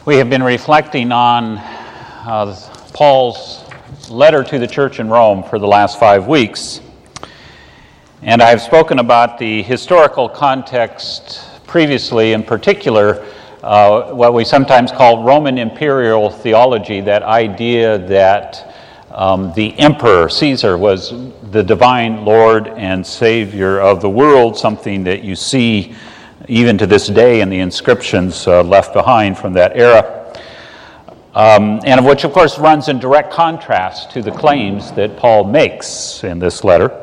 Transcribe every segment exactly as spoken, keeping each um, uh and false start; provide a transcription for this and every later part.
We have been reflecting on uh, Paul's letter to the church in Rome for the last five weeks. And I've spoken about the historical context previously, in particular, uh, what we sometimes call Roman imperial theology, that idea that um, the emperor, Caesar, was the divine Lord and Savior of the world, something that you see even to this day in the inscriptions uh, left behind from that era, um, and of which, of course, runs in direct contrast to the claims that Paul makes in this letter.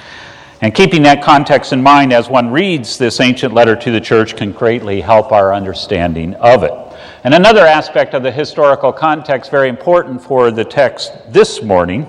And keeping that context in mind as one reads this ancient letter to the church can greatly help our understanding of it. And another aspect of the historical context, very important for the text this morning,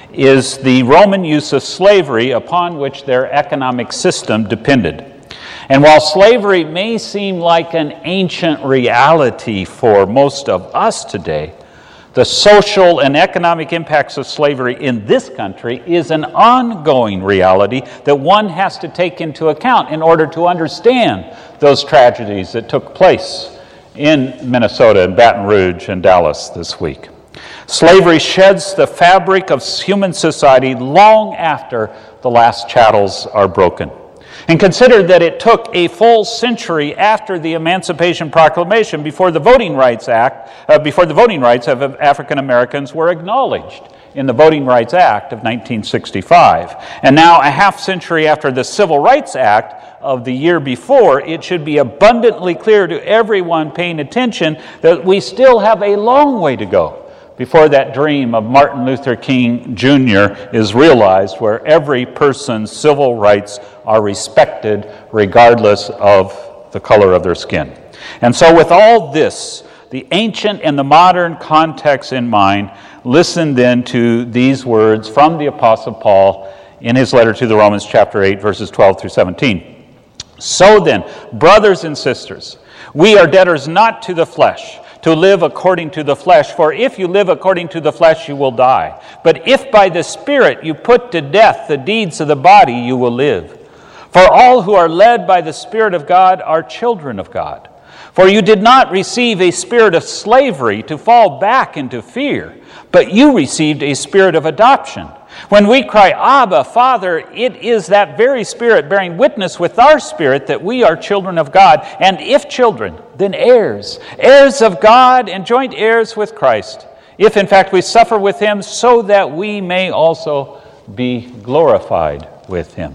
is the Roman use of slavery upon which their economic system depended. And while slavery may seem like an ancient reality for most of us today, the social and economic impacts of slavery in this country is an ongoing reality that one has to take into account in order to understand those tragedies that took place in Minnesota and Baton Rouge and Dallas this week. Slavery sheds the fabric of human society long after the last chattels are broken. And consider that it took a full century after the Emancipation Proclamation before the Voting Rights Act, uh, before the voting rights of African Americans were acknowledged in the Voting Rights Act of nineteen sixty-five. And now, a half century after the Civil Rights Act of the year before, it should be abundantly clear to everyone paying attention that we still have a long way to go before that dream of Martin Luther King Junior is realized, where every person's civil rights are respected regardless of the color of their skin. And so with all this, the ancient and the modern context in mind, listen then to these words from the Apostle Paul in his letter to the Romans chapter eight, verses twelve through seventeen. So then, brothers and sisters, we are debtors not to the flesh, to live according to the flesh. For if you live according to the flesh, you will die. But if by the Spirit you put to death the deeds of the body, you will live. For all who are led by the Spirit of God are children of God. For you did not receive a spirit of slavery to fall back into fear, but you received a spirit of adoption. When we cry, Abba, Father, it is that very Spirit bearing witness with our spirit that we are children of God. And if children, then heirs, heirs of God and joint heirs with Christ, if in fact we suffer with him, so that we may also be glorified with him.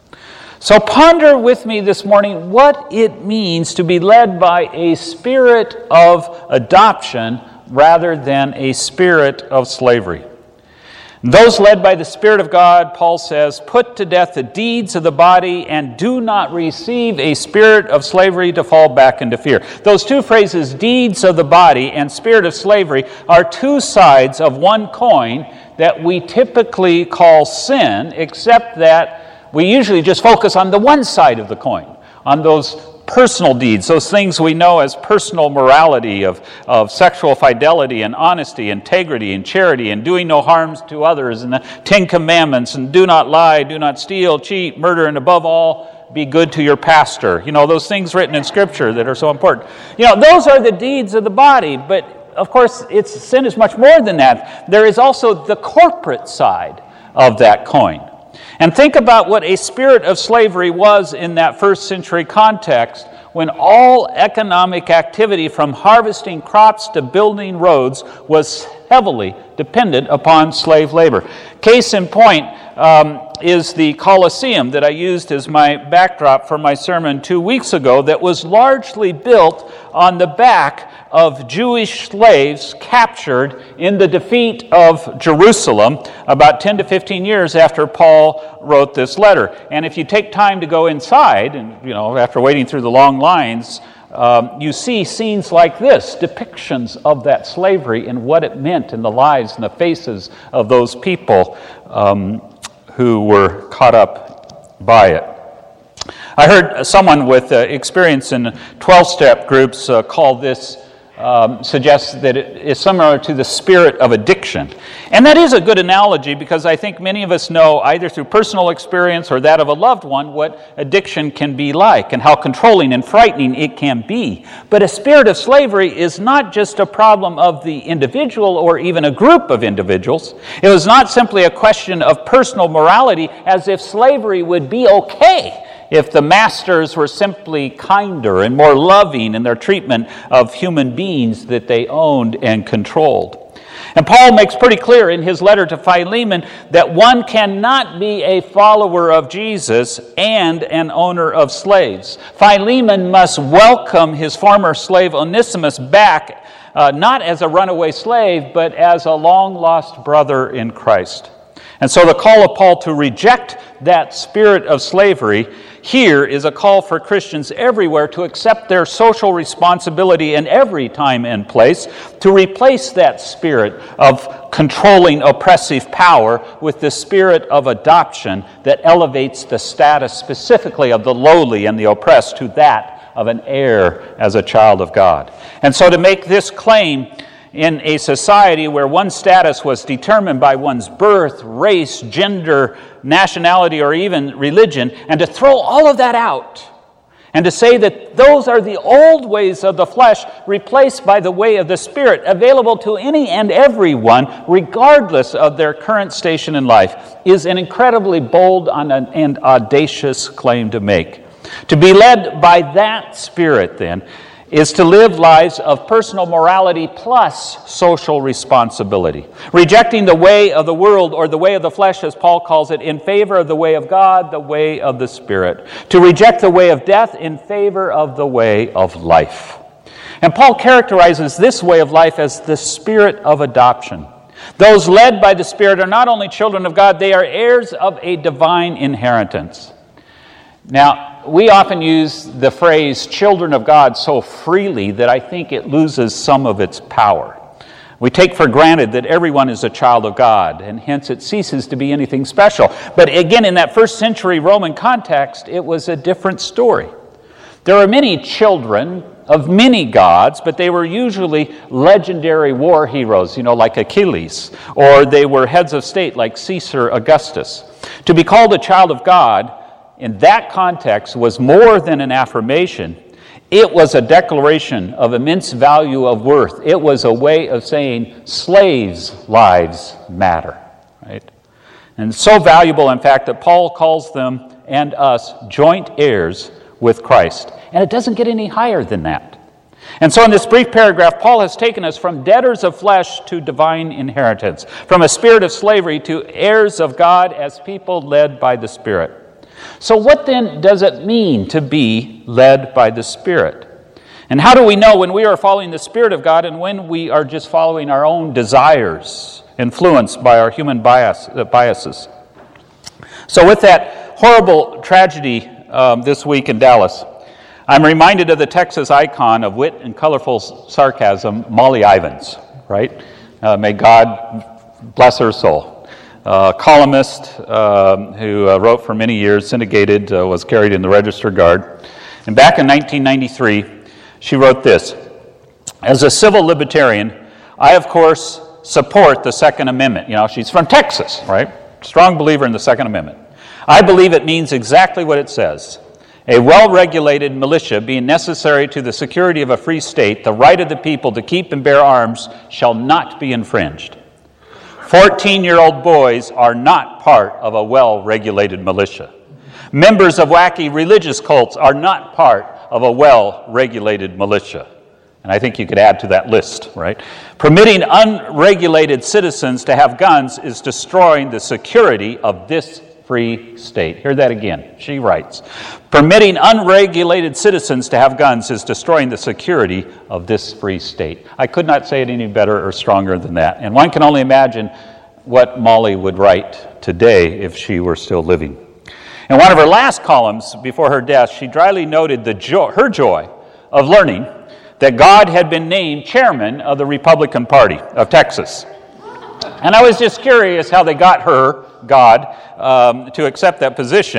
So ponder with me this morning what it means to be led by a spirit of adoption rather than a spirit of slavery. Those led by the Spirit of God, Paul says, put to death the deeds of the body and do not receive a spirit of slavery to fall back into fear. Those two phrases, deeds of the body and spirit of slavery, are two sides of one coin that we typically call sin, except that we usually just focus on the one side of the coin, on those personal deeds, those things we know as personal morality of, of sexual fidelity and honesty, integrity and charity and doing no harms to others and the Ten Commandments and do not lie, do not steal, cheat, murder, and above all, be good to your pastor. You know, those things written in Scripture that are so important. You know, those are the deeds of the body, but of course, it's, sin is much more than that. There is also the corporate side of that coin. And think about what a spirit of slavery was in that first century context, when all economic activity from harvesting crops to building roads was heavily dependent upon slave labor. Case in point um, is the Colosseum that I used as my backdrop for my sermon two weeks ago, that was largely built on the back of Jewish slaves captured in the defeat of Jerusalem about ten to fifteen years after Paul wrote this letter. And if you take time to go inside, and you know, after waiting through the long lines, um, you see scenes like this, depictions of that slavery and what it meant in the lives and the faces of those people um, who were caught up by it. I heard someone with uh, experience in twelve-step groups uh, call this um, suggests that it is similar to the spirit of addiction. And that is a good analogy because I think many of us know, either through personal experience or that of a loved one, what addiction can be like and how controlling and frightening it can be. But a spirit of slavery is not just a problem of the individual or even a group of individuals. It was not simply a question of personal morality, as if slavery would be okay if the masters were simply kinder and more loving in their treatment of human beings that they owned and controlled. And Paul makes pretty clear in his letter to Philemon that one cannot be a follower of Jesus and an owner of slaves. Philemon must welcome his former slave Onesimus back, uh, not as a runaway slave, but as a long-lost brother in Christ. And so the call of Paul to reject that spirit of slavery here is a call for Christians everywhere to accept their social responsibility in every time and place, to replace that spirit of controlling oppressive power with the spirit of adoption that elevates the status specifically of the lowly and the oppressed to that of an heir as a child of God. And so to make this claim in a society where one's status was determined by one's birth, race, gender, nationality, or even religion, and to throw all of that out and to say that those are the old ways of the flesh replaced by the way of the Spirit, available to any and everyone, regardless of their current station in life, is an incredibly bold and audacious claim to make. To be led by that Spirit, then, is to live lives of personal morality plus social responsibility, rejecting the way of the world or the way of the flesh, as Paul calls it, in favor of the way of God, the way of the Spirit, to reject the way of death in favor of the way of life. And Paul characterizes this way of life as the spirit of adoption. Those led by the Spirit are not only children of God, they are heirs of a divine inheritance. Now, we often use the phrase children of God so freely that I think it loses some of its power. We take for granted that everyone is a child of God, and hence it ceases to be anything special. But again, in that first century Roman context, it was a different story. There are many children of many gods, but they were usually legendary war heroes, you know, like Achilles, or they were heads of state like Caesar Augustus. To be called a child of God in that context was more than an affirmation. It was a declaration of immense value of worth. It was a way of saying slaves' lives matter, right? And so valuable, in fact, that Paul calls them and us joint heirs with Christ. And it doesn't get any higher than that. And so in this brief paragraph, Paul has taken us from debtors of flesh to divine inheritance, from a spirit of slavery to heirs of God as people led by the Spirit. So what then does it mean to be led by the Spirit? And how do we know when we are following the Spirit of God and when we are just following our own desires, influenced by our human bias, uh, biases? So with that horrible tragedy um, this week in Dallas, I'm reminded of the Texas icon of wit and colorful sarcasm, Molly Ivins, right? Uh, may God bless her soul. Uh, columnist um, who uh, wrote for many years, syndicated, uh, was carried in the Register Guard. And back in nineteen ninety-three, she wrote this: "As a civil libertarian, I, of course, support the Second Amendment." You know, she's from Texas, right? Strong believer in the Second Amendment. "I believe it means exactly what it says. A well-regulated militia being necessary to the security of a free state, the right of the people to keep and bear arms shall not be infringed. fourteen-year-old boys are not part of a well-regulated militia. Members of wacky religious cults are not part of a well-regulated militia." And I think you could add to that list, right? "Permitting unregulated citizens to have guns is destroying the security of this free state." Hear that again. She writes, "Permitting unregulated citizens to have guns is destroying the security of this free state." I could not say it any better or stronger than that. And one can only imagine what Molly would write today if she were still living. In one of her last columns before her death, she dryly noted the joy, her joy of learning that God had been named chairman of the Republican Party of Texas. And I was just curious how they got her, God, um, to accept that position,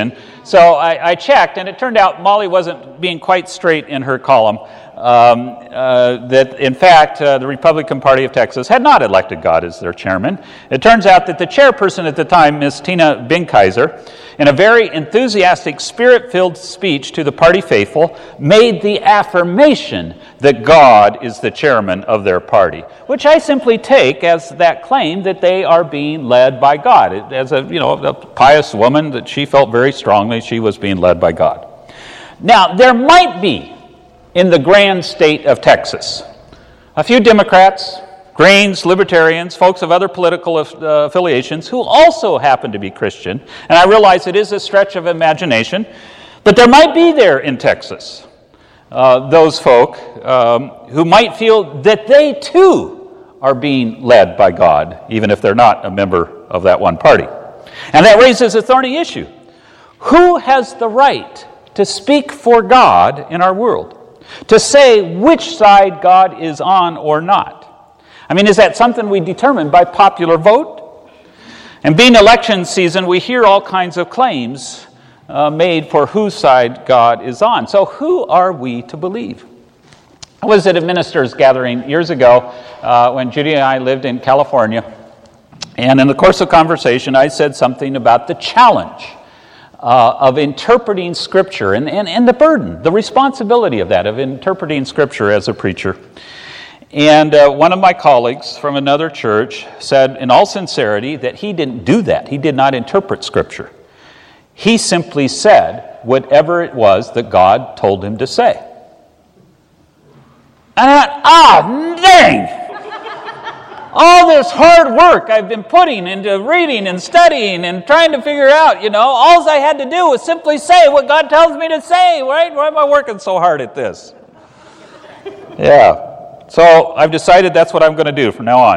So I, I checked, and it turned out Molly wasn't being quite straight in her column. Um, uh, that in fact uh, the Republican Party of Texas had not elected God as their chairman. It turns out that the chairperson at the time, Miz Tina Binkaiser, in a very enthusiastic, spirit-filled speech to the party faithful, made the affirmation that God is the chairman of their party, which I simply take as that claim that they are being led by God. As a, you know, a pious woman, that she felt very strongly she was being led by God. Now, there might be in the grand state of Texas a few Democrats, Greens, Libertarians, folks of other political uh, affiliations who also happen to be Christian. And I realize it is a stretch of imagination, but there might be there in Texas uh, those folk um, who might feel that they too are being led by God, even if they're not a member of that one party. And that raises a thorny issue. Who has the right to speak for God in our world? To say which side God is on or not? I mean, is that something we determine by popular vote? And being election season, we hear all kinds of claims uh, made for whose side God is on. So who are we to believe? I was at a minister's gathering years ago uh, when Judy and I lived in California. And in the course of conversation, I said something about the challenge Uh, of interpreting Scripture and, and, and the burden, the responsibility of that, of interpreting Scripture as a preacher. And uh, one of my colleagues from another church said in all sincerity that he didn't do that. He did not interpret Scripture. He simply said whatever it was that God told him to say. And I thought, ah, dang! All this hard work I've been putting into reading and studying and trying to figure out, you know, all I had to do was simply say what God tells me to say, right? Why am I working so hard at this? Yeah. So I've decided that's what I'm going to do from now on.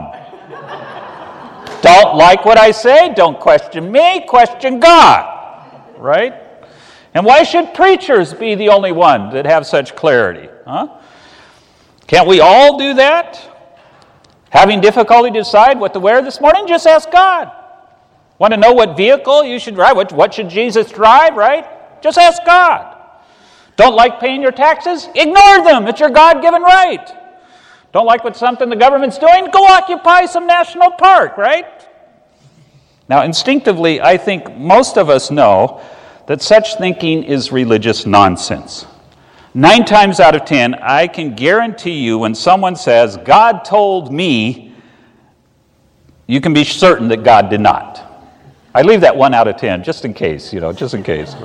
Don't like what I say? Don't question me, question God, right? And why should preachers be the only one that have such clarity? Huh? Can't we all do that? Having difficulty to decide what to wear this morning? Just ask God. Want to know what vehicle you should drive? What, what should Jesus drive, right? Just ask God. Don't like paying your taxes? Ignore them. It's your God-given right. Don't like what something the government's doing? Go occupy some national park, right? Now, instinctively, I think most of us know that such thinking is religious nonsense. Nine times out of ten, I can guarantee you when someone says, God told me, you can be certain that God did not. I leave that one out of ten, just in case, you know, just in case.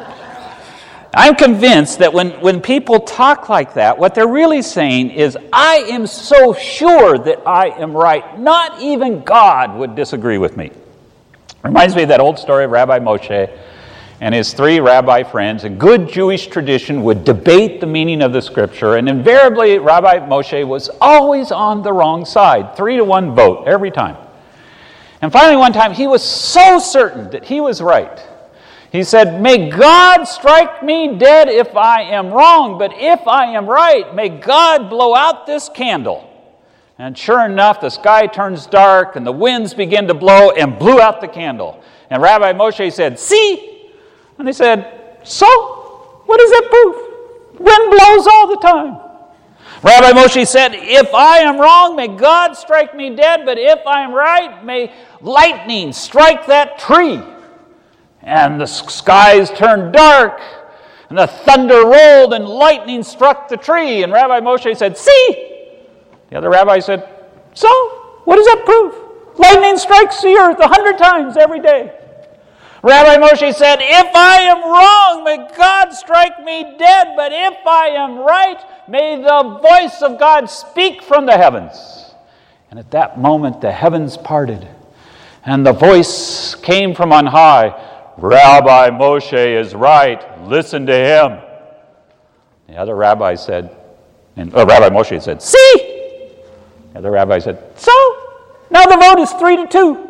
I'm convinced that when, when people talk like that, what they're really saying is, I am so sure that I am right. Not even God would disagree with me. Reminds me of that old story of Rabbi Moshe and his three rabbi friends. A good Jewish tradition would debate the meaning of the Scripture, and invariably Rabbi Moshe was always on the wrong side. Three to one vote every time. And finally one time he was so certain that he was right. He said, may God strike me dead if I am wrong, but if I am right, may God blow out this candle. And sure enough, the sky turns dark and the winds begin to blow and blew out the candle. And Rabbi Moshe said, see? And they said, so? What does that prove? Wind blows all the time. Rabbi Moshe said, if I am wrong, may God strike me dead, but if I am right, may lightning strike that tree. And the skies turned dark, and the thunder rolled, and lightning struck the tree. And Rabbi Moshe said, see? The other rabbi said, so? What does that prove? Lightning strikes the earth a hundred times every day. Rabbi Moshe said, if I am wrong, may God strike me dead, but if I am right, may the voice of God speak from the heavens. And at that moment the heavens parted, and the voice came from on high, Rabbi Moshe is right, listen to him. The other rabbi said, and uh, Rabbi Moshe said, see? The other rabbi said, so? Now the vote is three to two.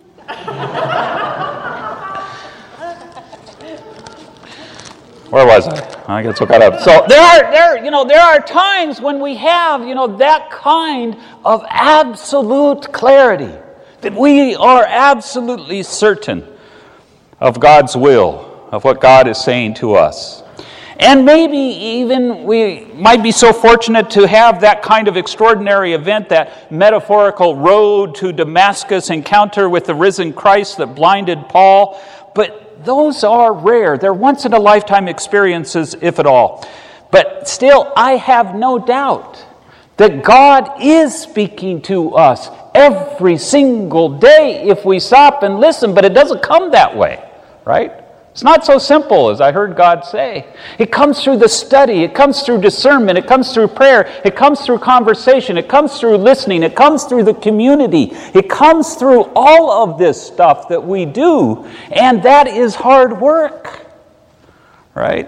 Where was I? I get so caught up. So there are, there, you know, there are times when we have, you know, that kind of absolute clarity, that we are absolutely certain of God's will of what God is saying to us. And maybe even we might be so fortunate to have that kind of extraordinary event, that metaphorical road to Damascus encounter with the risen Christ that blinded Paul. But those are rare. They're once-in-a-lifetime experiences, if at all. But still, I have no doubt that God is speaking to us every single day if we stop and listen. But it doesn't come that way, right? It's not so simple as I heard God say. It comes through the study. It comes through discernment. It comes through prayer. It comes through conversation. It comes through listening. It comes through the community. It comes through all of this stuff that we do. And that is hard work, right?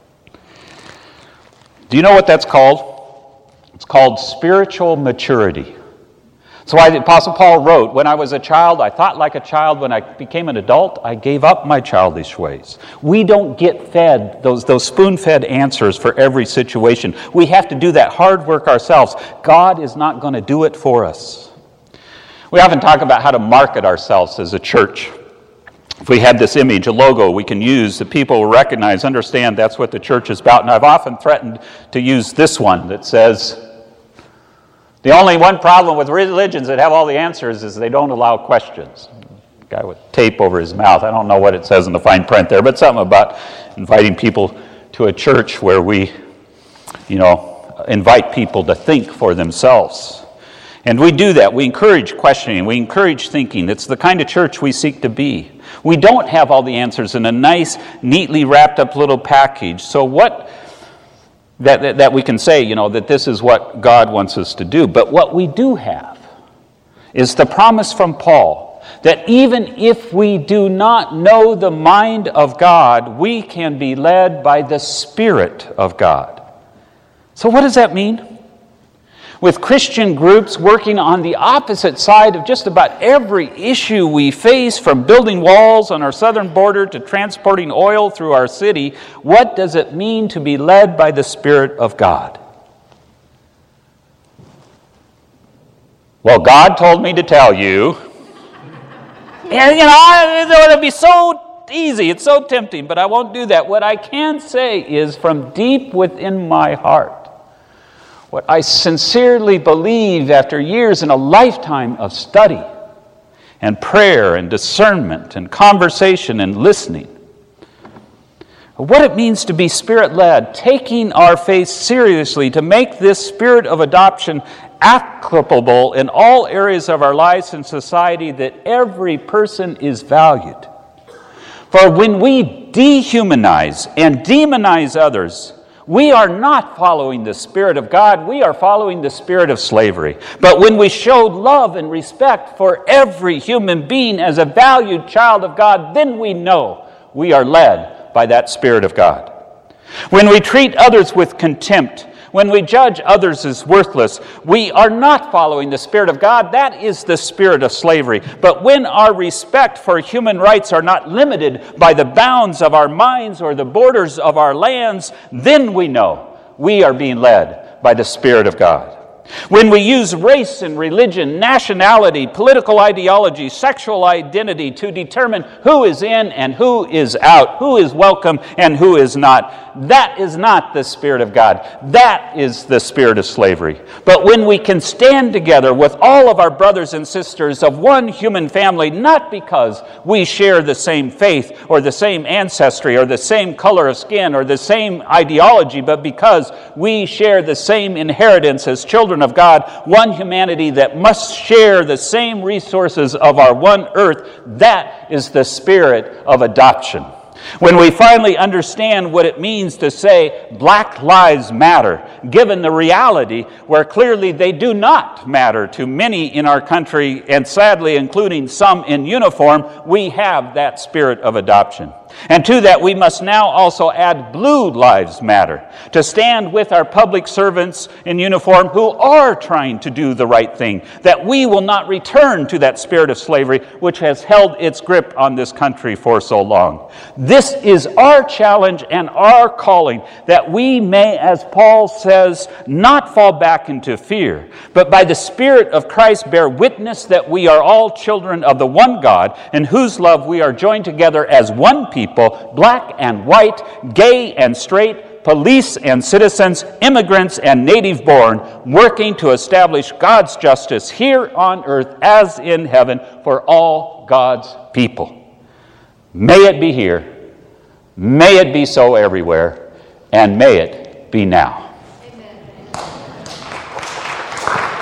Do you know what that's called? It's called spiritual maturity. That's why the Apostle Paul wrote, when I was a child, I thought like a child. When I became an adult, I gave up my childish ways. We don't get fed those, those spoon-fed answers for every situation. We have to do that hard work ourselves. God is not going to do it for us. We often talk about how to market ourselves as a church. If we had this image, a logo we can use that people will recognize, understand that's what the church is about. And I've often threatened to use this one that says, the only one problem with religions that have all the answers is they don't allow questions. Guy with tape over his mouth. I don't know what it says in the fine print there, but something about inviting people to a church where we, you know, invite people to think for themselves. And we do that. We encourage questioning. We encourage thinking. It's the kind of church we seek to be. We don't have all the answers in a nice, neatly wrapped up little package. So what... That, that, that we can say, you know, that this is what God wants us to do. But what we do have is the promise from Paul that even if we do not know the mind of God, we can be led by the Spirit of God. So what does that mean? With Christian groups working on the opposite side of just about every issue we face, from building walls on our southern border to transporting oil through our city, what does it mean to be led by the Spirit of God? Well, God told me to tell you. And, you know, it would be so easy, it's so tempting, but I won't do that. What I can say is from deep within my heart, what I sincerely believe after years and a lifetime of study and prayer and discernment and conversation and listening, what it means to be Spirit-led, taking our faith seriously, to make this spirit of adoption applicable in all areas of our lives and society, that every person is valued. For when we dehumanize and demonize others, we are not following the Spirit of God. We are following the spirit of slavery. But when we show love and respect for every human being as a valued child of God, then we know we are led by that Spirit of God. When we treat others with contempt, when we judge others as worthless, we are not following the Spirit of God. That is the spirit of slavery. But when our respect for human rights are not limited by the bounds of our minds or the borders of our lands, then we know we are being led by the Spirit of God. When we use race and religion, nationality, political ideology, sexual identity to determine who is in and who is out, who is welcome and who is not, that is not the Spirit of God. That is the spirit of slavery. But when we can stand together with all of our brothers and sisters of one human family, not because we share the same faith or the same ancestry or the same color of skin or the same ideology, but because we share the same inheritance as children of God, one humanity that must share the same resources of our one earth, that is the spirit of adoption. When we finally understand what it means to say Black Lives Matter, given the reality where clearly they do not matter to many in our country, and sadly including some in uniform, we have that spirit of adoption. And to that we must now also add Blue Lives Matter, to stand with our public servants in uniform who are trying to do the right thing, that we will not return to that spirit of slavery which has held its grip on this country for so long. This is our challenge and our calling, that we may, as Paul says, not fall back into fear, but by the Spirit of Christ bear witness that we are all children of the one God, in whose love we are joined together as one people, people, black and white, gay and straight, police and citizens, immigrants and native-born, working to establish God's justice here on earth as in heaven for all God's people. May it be here, may it be so everywhere, and may it be now.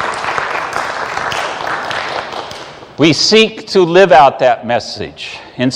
We seek to live out that message in